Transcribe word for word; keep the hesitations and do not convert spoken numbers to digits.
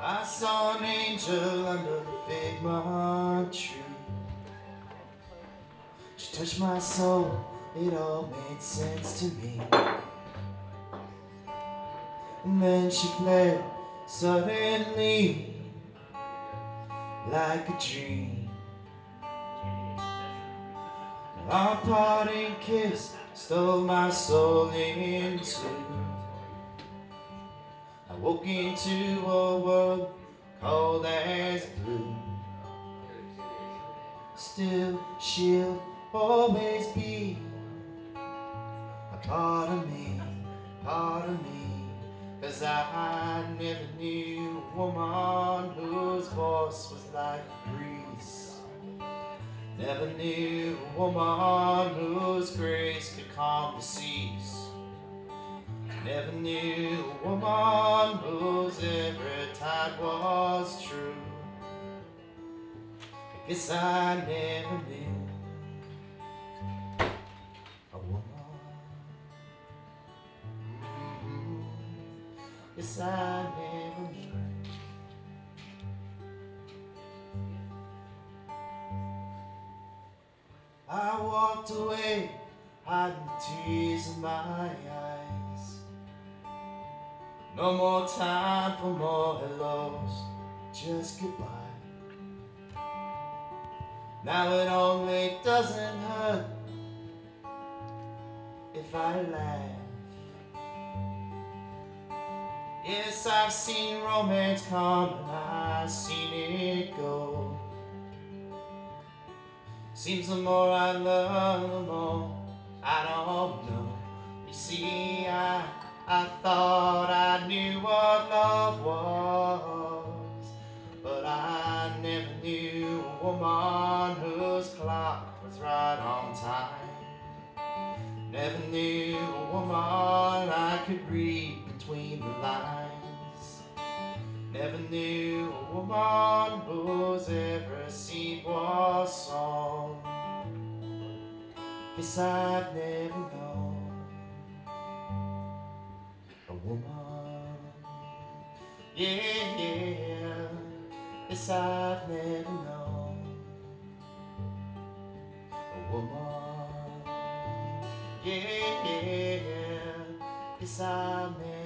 I saw an angel under the fig tree. She touched my soul, it all made sense to me. And then she fled suddenly, like a dream. Our parting kiss stole my soul in two. I woke into a world cold as blue. Still, she'll always be a part of me, part of me. 'Cause I never knew a woman whose voice was like a breeze. Never knew a woman whose grace could calm the seas. Never knew a woman whose every tide was true. I guess I never knew a woman. Mm-hmm. Guess I never knew. I walked away, hiding the tears in my eyes. No more time for more hellos, just goodbye. Now it only doesn't hurt if I laugh. Yes, I've seen romance come and I've seen it go. Seems the more I love, the more I don't know. You see, I, I thought I knew what love was, but I never knew a woman whose clock was right on time. Never knew a woman I could read between the lines. Never knew a woman whose every seed was song. Guess I've never known a woman. Yeah, yeah. Guess I've never known a woman. Yeah, yeah. Guess I've never